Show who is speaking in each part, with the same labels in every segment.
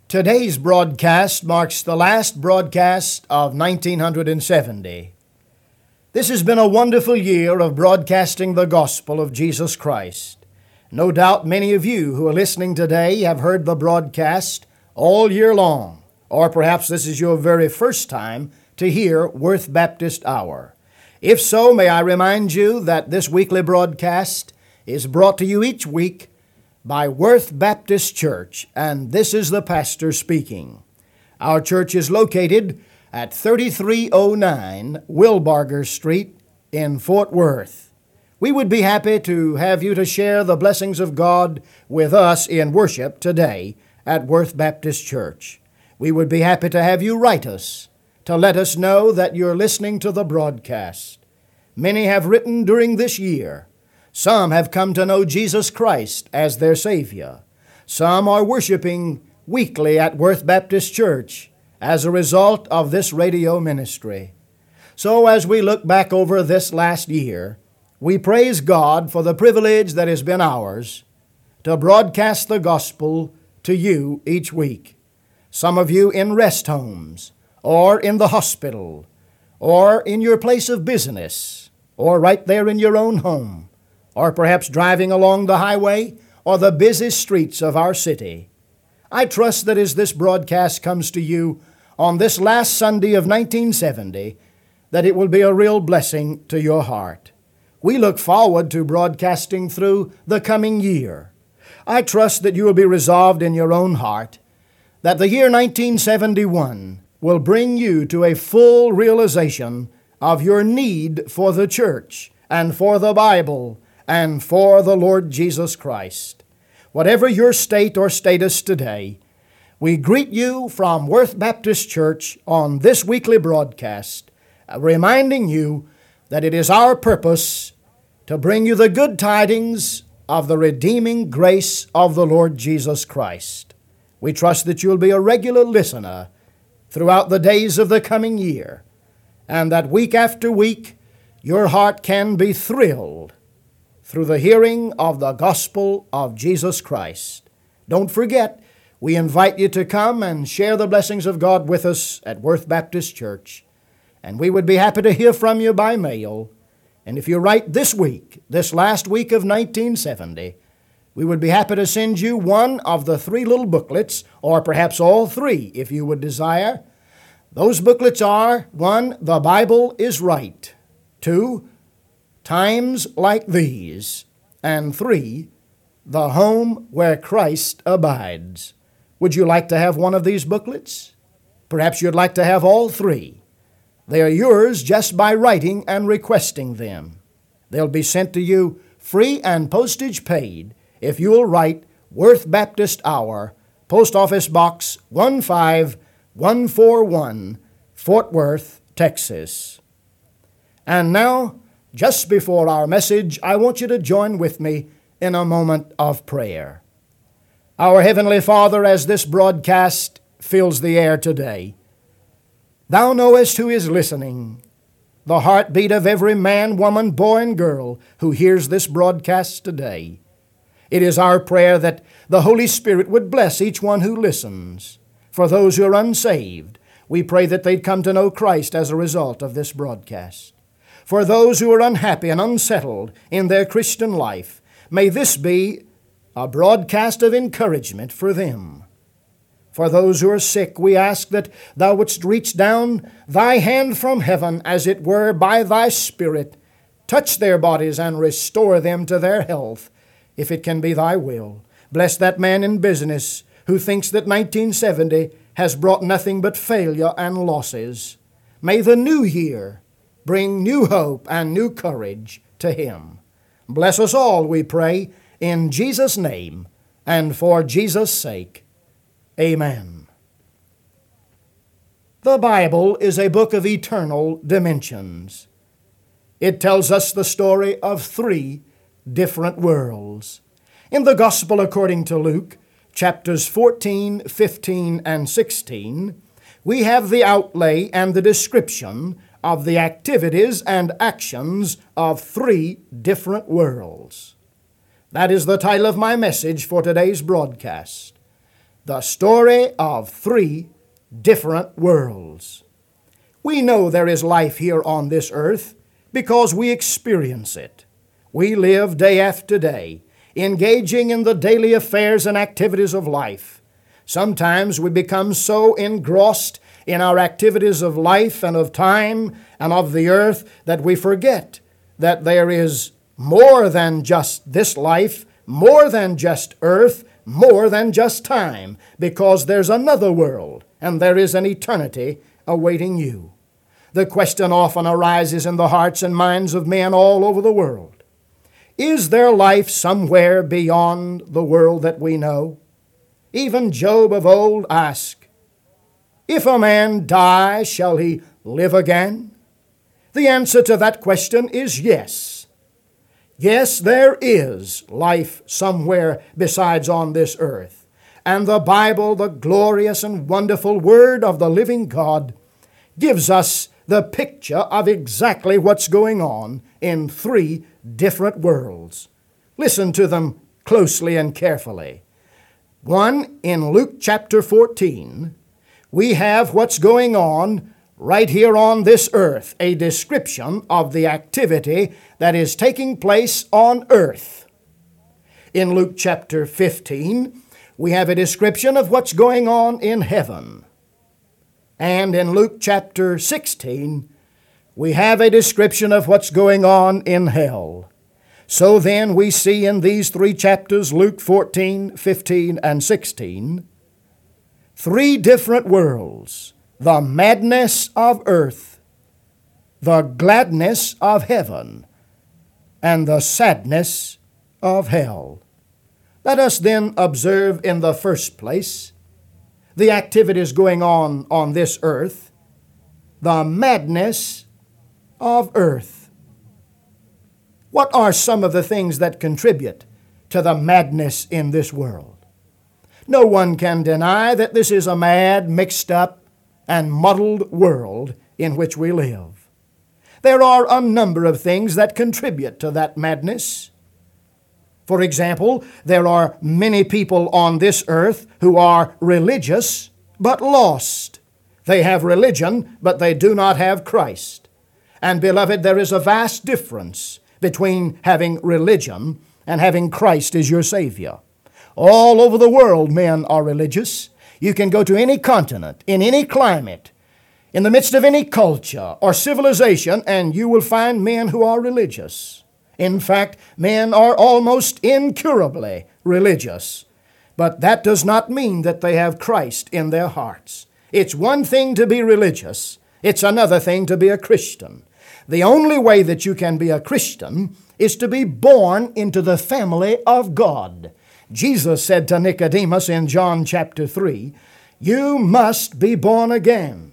Speaker 1: Today's broadcast marks the last broadcast of 1970. This has been a wonderful year of broadcasting the gospel of Jesus Christ. No doubt many of you who are listening today have heard the broadcast all year long, or perhaps this is your very first time to hear Worth Baptist Hour. If so, may I remind you that this weekly broadcast is brought to you each week by Worth Baptist Church, and this is the pastor speaking. Our church is located at 3309 Wilbarger Street in Fort Worth. We would be happy to have you to share the blessings of God with us in worship today at Worth Baptist Church. We would be happy to have you write us to let us know that you're listening to the broadcast. Many have written during this year. Some have come to know Jesus Christ as their Savior. Some are worshiping weekly at Worth Baptist Church as a result of this radio ministry. So as we look back over this last year, we praise God for the privilege that has been ours to broadcast the gospel to you each week. Some of you in rest homes, or in the hospital, or in your place of business, or right there in your own home, or perhaps driving along the highway or the busy streets of our city. I trust that as this broadcast comes to you on this last Sunday of 1970, that it will be a real blessing to your heart. We look forward to broadcasting through the coming year. I trust that you will be resolved in your own heart that the year 1971 will bring you to a full realization of your need for the church and for the Bible and for the Lord Jesus Christ. Whatever your state or status today, we greet you from Worth Baptist Church on this weekly broadcast, reminding you that it is our purpose to bring you the good tidings of the redeeming grace of the Lord Jesus Christ. We trust that you'll be a regular listener throughout the days of the coming year, and that week after week your heart can be thrilled through the hearing of the gospel of Jesus Christ. Don't forget, we invite you to come and share the blessings of God with us at Worth Baptist Church. And we would be happy to hear from you by mail. And if you write this week, this last week of 1970, we would be happy to send you one of the 3 little booklets, or perhaps all 3 if you would desire. Those booklets are: 1, The Bible is Right; 2, Times Like These; and 3, The Home Where Christ Abides. Would you like to have one of these booklets? Perhaps you'd like to have all 3. They are yours just by writing and requesting them. They'll be sent to you free and postage paid if you'll write Worth Baptist Hour, Post Office Box 15141, Fort Worth, Texas. And now, just before our message, I want you to join with me in a moment of prayer. Our Heavenly Father, as this broadcast fills the air today, Thou knowest who is listening, the heartbeat of every man, woman, boy, and girl who hears this broadcast today. It is our prayer that the Holy Spirit would bless each one who listens. For those who are unsaved, we pray that they'd come to know Christ as a result of this broadcast. For those who are unhappy and unsettled in their Christian life, may this be a broadcast of encouragement for them. For those who are sick, we ask that Thou wouldst reach down Thy hand from heaven, as it were, by Thy Spirit, touch their bodies and restore them to their health, if it can be Thy will. Bless that man in business who thinks that 1970 has brought nothing but failure and losses. May the new year bring new hope and new courage to him. Bless us all, we pray, in Jesus' name and for Jesus' sake. Amen. The Bible is a book of eternal dimensions. It tells us the story of 3 different worlds. In the Gospel according to Luke, chapters 14, 15, and 16, we have the outlay and the description of the activities and actions of 3 different worlds. That is the title of my message for today's broadcast. the story of three different worlds. We know there is life here on this earth because we experience it. We live day after day, engaging in the daily affairs and activities of life. Sometimes we become so engrossed in our activities of life and of time and of the earth that we forget that there is more than just this life, more than just earth, more than just time, because there's another world and there is an eternity awaiting you. The question often arises in the hearts and minds of men all over the world. Is there life somewhere beyond the world that we know? Even Job of old asked, "If a man die, shall he live again?" The answer to that question is yes. Yes, there is life somewhere besides on this earth. And the Bible, the glorious and wonderful Word of the living God, gives us the picture of exactly what's going on in three different worlds. Listen to them closely and carefully. One, in Luke chapter 14, we have what's going on right here on this earth, a description of the activity that is taking place on earth. In Luke chapter 15, we have a description of what's going on in heaven. And in Luke chapter 16, we have a description of what's going on in hell. So then we see in these three chapters, Luke 14, 15, and 16, three different worlds: the madness of earth, the gladness of heaven, and the sadness of hell. Let us then observe in the first place the activities going on this earth, the madness of earth. What are some of the things that contribute to the madness in this world? No one can deny that this is a mad, mixed up, and muddled world in which we live. There are a number of things that contribute to that madness. For example, there are many people on this earth who are religious but lost. They have religion, but they do not have Christ. And beloved, there is a vast difference between having religion and having Christ as your Savior. All over the world, men are religious. You can go to any continent, in any climate, in the midst of any culture or civilization, and you will find men who are religious. In fact, men are almost incurably religious. But that does not mean that they have Christ in their hearts. It's one thing to be religious. It's another thing to be a Christian. The only way that you can be a Christian is to be born into the family of God. Jesus said to Nicodemus in John chapter 3, "You must be born again."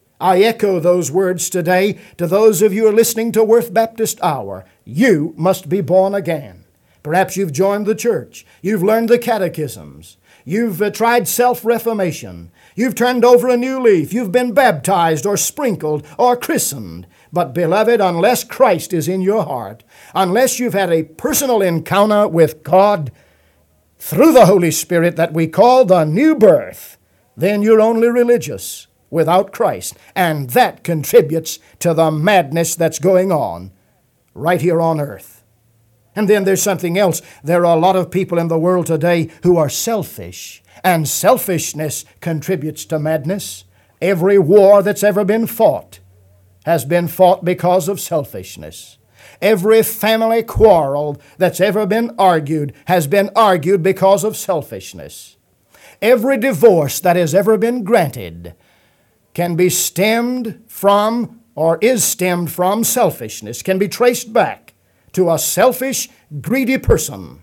Speaker 1: I echo those words today to those of you who are listening to Worth Baptist Hour. You must be born again. Perhaps you've joined the church. You've learned the catechisms. You've tried self-reformation. You've turned over a new leaf. You've been baptized or sprinkled or christened. But beloved, unless Christ is in your heart, unless you've had a personal encounter with God through the Holy Spirit that we call the new birth, then you're only religious without Christ. And that contributes to the madness that's going on right here on earth. And then there's something else. There are a lot of people in the world today who are selfish, and selfishness contributes to madness. Every war that's ever been fought has been fought because of selfishness. Every family quarrel that's ever been argued has been argued because of selfishness. Every divorce that has ever been granted can be stemmed from, or is stemmed from, selfishness, can be traced back to a selfish, greedy person.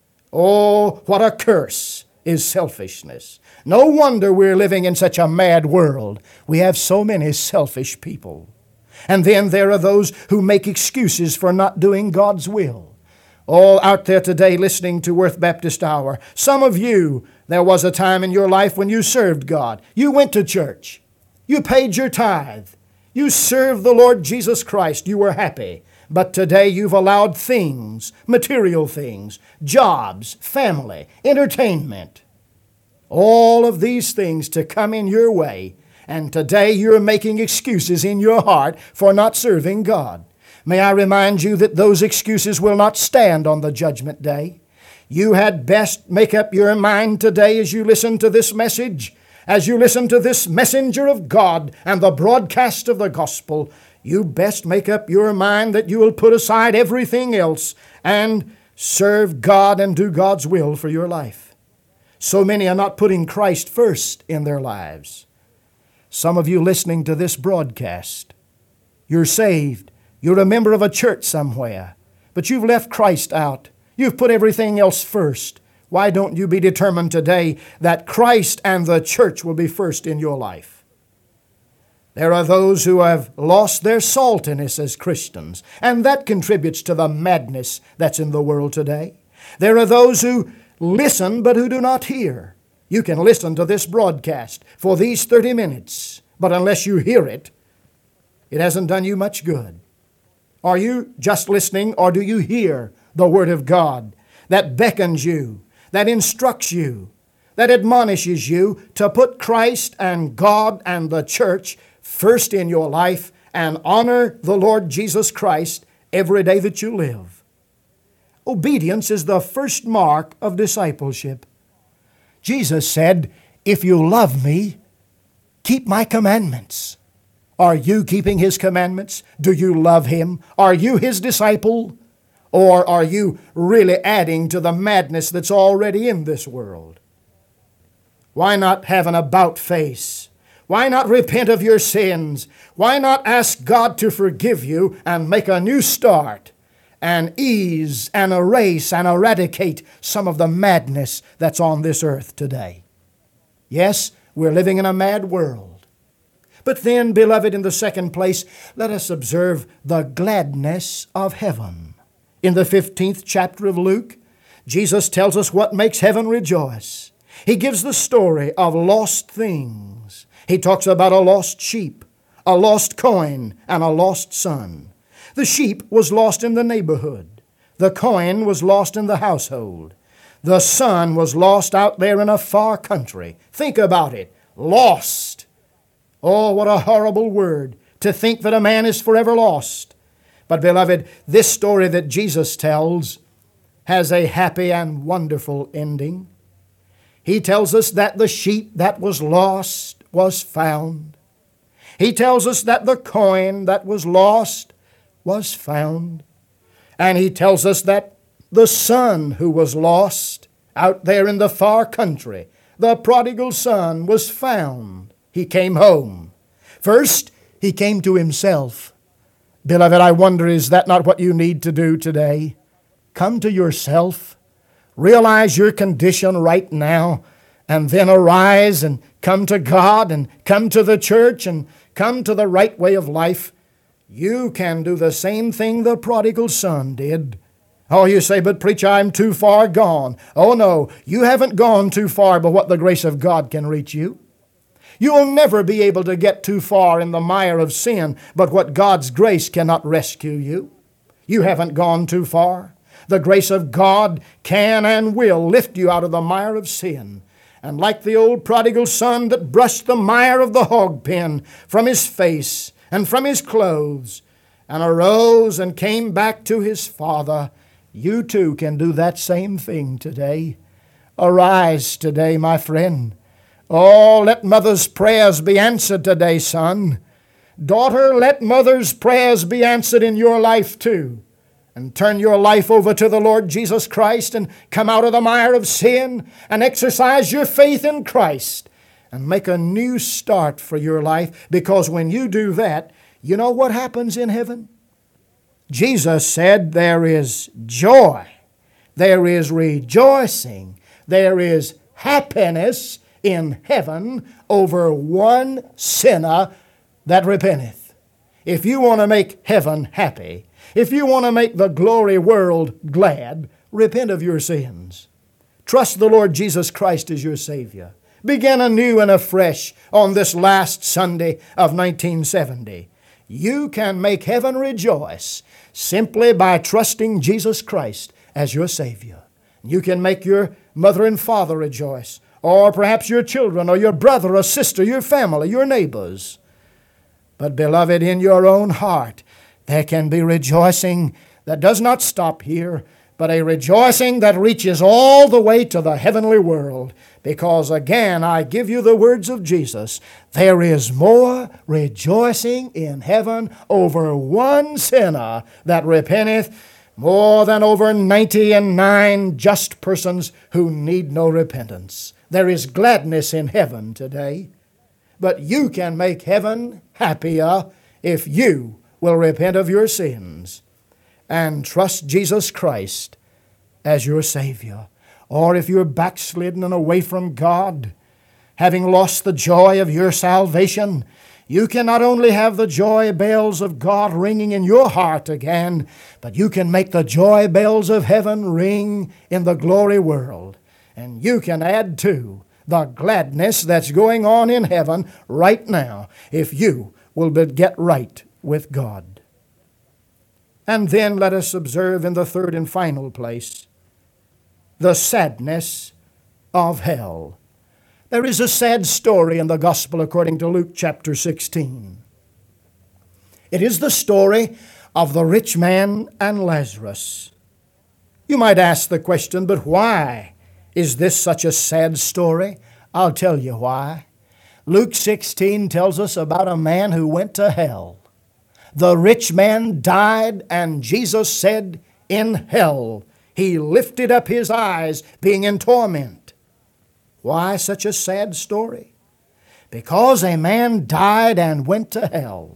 Speaker 1: Oh, what a curse is selfishness. No wonder we're living in such a mad world. We have so many selfish people. And then there are those who make excuses for not doing God's will. All out there today listening to Worth Baptist Hour, some of you, there was a time in your life when you served God. You went to church. You paid your tithe. You served the Lord Jesus Christ. You were happy. But today you've allowed things, material things, jobs, family, entertainment, all of these things to come in your way, and today you're making excuses in your heart for not serving God. May I remind you that those excuses will not stand on the judgment day. You had best make up your mind today as you listen to this message, as you listen to this messenger of God and the broadcast of the gospel. You best make up your mind that you will put aside everything else and serve God and do God's will for your life. So many are not putting Christ first in their lives. Some of you listening to this broadcast, you're saved. You're a member of a church somewhere, but you've left Christ out. You've put everything else first. Why don't you be determined today that Christ and the church will be first in your life? There are those who have lost their saltiness as Christians, and that contributes to the madness that's in the world today. There are those who listen but who do not hear. You can listen to this broadcast for these 30 minutes, but unless you hear it, it hasn't done you much good. Are you just listening, or do you hear the Word of God that beckons you, that instructs you, that admonishes you to put Christ and God and the church first in your life and honor the Lord Jesus Christ every day that you live? Obedience is the first mark of discipleship. Jesus said, "If you love me, keep my commandments." Are you keeping His commandments? Do you love Him? Are you His disciple? Or are you really adding to the madness that's already in this world? Why not have an about face? Why not repent of your sins? Why not ask God to forgive you and make a new start and ease and erase and eradicate some of the madness that's on this earth today? Yes, we're living in a mad world. But then, beloved, in the second place, let us observe the gladness of heaven. In the 15th chapter of Luke, Jesus tells us what makes heaven rejoice. He gives the story of lost things. He talks about a lost sheep, a lost coin, and a lost son. The sheep was lost in the neighborhood. The coin was lost in the household. The son was lost out there in a far country. Think about it. Lost. Oh, what a horrible word to think that a man is forever lost. But beloved, this story that Jesus tells has a happy and wonderful ending. He tells us that the sheep that was lost was found. He tells us that the coin that was lost was found. And He tells us that the son who was lost out there in the far country, the prodigal son, was found. He came home. First, he came to himself. Beloved, I wonder, is that not what you need to do today? Come to yourself. Realize your condition right now, and then arise and come to God and come to the church and come to the right way of life. You can do the same thing the prodigal son did. Oh, you say, "But preacher, I'm too far gone." Oh no, you haven't gone too far but what the grace of God can reach you. You'll never be able to get too far in the mire of sin, but what God's grace cannot rescue you. You haven't gone too far. The grace of God can and will lift you out of the mire of sin. And like the old prodigal son that brushed the mire of the hog pen from his face and from his clothes and arose and came back to his father, you too can do that same thing today. Arise today, my friend. Oh, let mother's prayers be answered today, son. Daughter, let mother's prayers be answered in your life too. And turn your life over to the Lord Jesus Christ and come out of the mire of sin and exercise your faith in Christ and make a new start for your life, because when you do that, you know what happens in heaven? Jesus said there is joy, there is rejoicing, there is happiness in heaven over one sinner that repenteth. If you want to make heaven happy, if you want to make the glory world glad, repent of your sins. Trust the Lord Jesus Christ as your Savior. Begin anew and afresh on this last Sunday of 1970. You can make heaven rejoice simply by trusting Jesus Christ as your Savior. You can make your mother and father rejoice. or perhaps your children, or your brother or sister, your family, your neighbors. But beloved, in your own heart, there can be rejoicing that does not stop here, but a rejoicing that reaches all the way to the heavenly world. Because again, I give you the words of Jesus, there is more rejoicing in heaven over one sinner that repenteth, more than over 99 just persons who need no repentance. There is gladness in heaven today, but you can make heaven happier if you will repent of your sins and trust Jesus Christ as your Savior. Or if you're backslidden and away from God, having lost the joy of your salvation, you can not only have the joy bells of God ringing in your heart again, but you can make the joy bells of heaven ring in the glory world. And you can add to the gladness that's going on in heaven right now if you will but get right with God. And then let us observe in the third and final place the sadness of hell. There is a sad story in the Gospel according to Luke chapter 16. It is the story of the rich man and Lazarus. You might ask the question, but why is this such a sad story? I'll tell you why. Luke 16 tells us about a man who went to hell. The rich man died, and Jesus said, in hell he lifted up his eyes, being in torment. Why such a sad story? Because a man died and went to hell.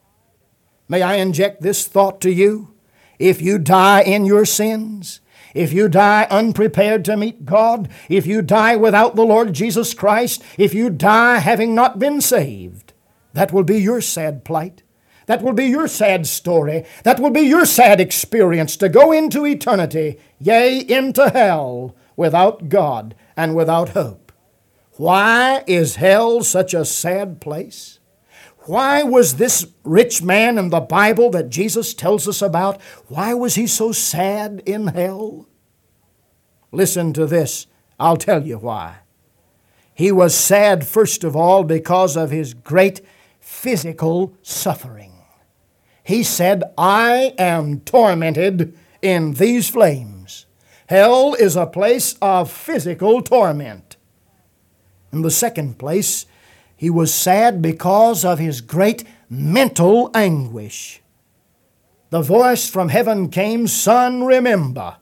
Speaker 1: May I inject this thought to you? If you die in your sins, if you die unprepared to meet God, if you die without the Lord Jesus Christ, if you die having not been saved, that will be your sad plight. That will be your sad story. That will be your sad experience to go into eternity, yea, into hell, without God and without hope. Why is hell such a sad place? Why was this rich man in the Bible that Jesus tells us about, why was he so sad in hell? Listen to this. I'll tell you why. He was sad, first of all, because of his great physical suffering. He said, I am tormented in these flames. Hell is a place of physical torment. In the second place, he was sad because of his great mental anguish. The voice from heaven came, son, remember.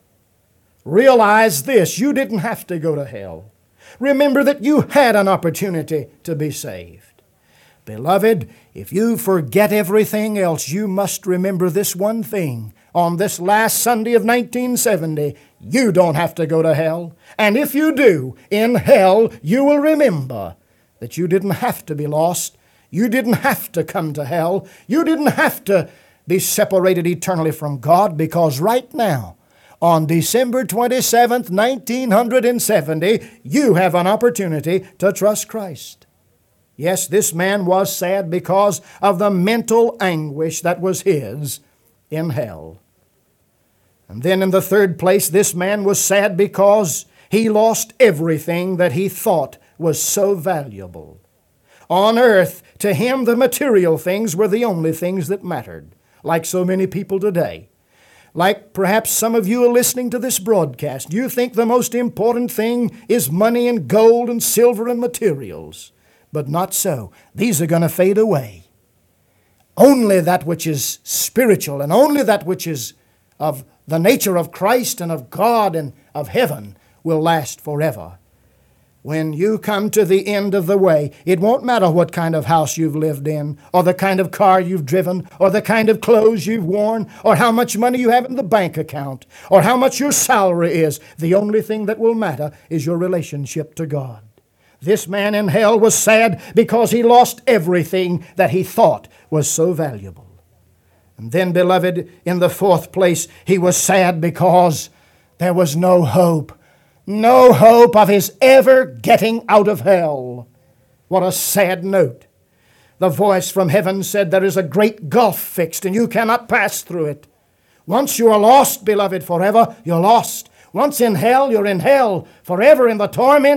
Speaker 1: Realize this, you didn't have to go to hell. Remember that you had an opportunity to be saved. Beloved, if you forget everything else, you must remember this one thing. On this last Sunday of 1970, you don't have to go to hell. And if you do, in hell, you will remember that you didn't have to be lost. You didn't have to come to hell. You didn't have to be separated eternally from God, because right now, on December 27th, 1970, you have an opportunity to trust Christ. Yes, this man was sad because of the mental anguish that was his in hell. And then in the third place, this man was sad because he lost everything that he thought was so valuable. On earth, to him, the material things were the only things that mattered, like so many people today. Like perhaps some of you are listening to this broadcast, you think the most important thing is money and gold and silver and materials. But not so. These are going to fade away. Only that which is spiritual and only that which is of the nature of Christ and of God and of heaven will last forever. When you come to the end of the way, it won't matter what kind of house you've lived in, or the kind of car you've driven, or the kind of clothes you've worn, or how much money you have in the bank account, or how much your salary is. The only thing that will matter is your relationship to God. This man in hell was sad because he lost everything that he thought was so valuable. And then, beloved, in the fourth place, he was sad because there was no hope. No hope of his ever getting out of hell. What a sad note. The voice from heaven said there is a great gulf fixed and you cannot pass through it. Once you are lost, beloved, forever, you're lost. Once in hell, you're in hell, forever in the torments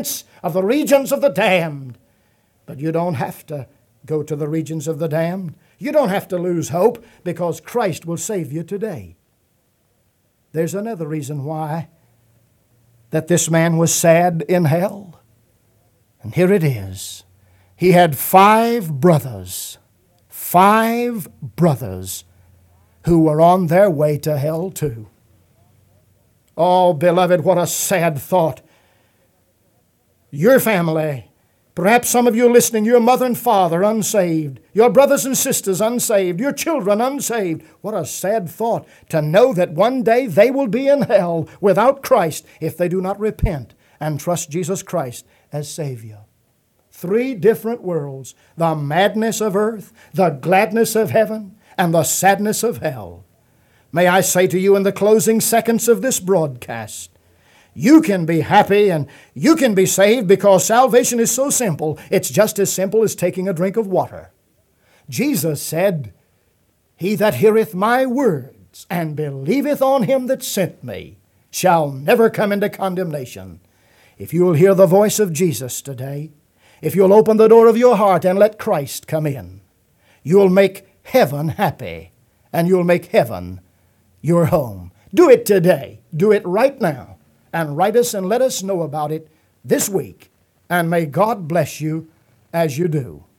Speaker 1: of the regions of the damned. But you don't have to go to the regions of the damned. You don't have to lose hope, because Christ will save you today. There's another reason why that this man was sad in hell. And here it is. He had 5 brothers. 5 brothers who were on their way to hell too. Oh, beloved, what a sad thought. Your family, perhaps some of you listening, your mother and father unsaved, your brothers and sisters unsaved, your children unsaved. What a sad thought to know that one day they will be in hell without Christ if they do not repent and trust Jesus Christ as Savior. 3 different worlds: the madness of earth, the gladness of heaven, and the sadness of hell. May I say to you in the closing seconds of this broadcast, you can be happy and you can be saved, because salvation is so simple. It's just as simple as taking a drink of water. Jesus said, "He that heareth my words and believeth on him that sent me shall never come into condemnation." If you will hear the voice of Jesus today, if you'll open the door of your heart and let Christ come in, you'll make heaven happy, and you'll make heaven your home. Do it today. Do it right now. And write us and let us know about it this week. And may God bless you as you do.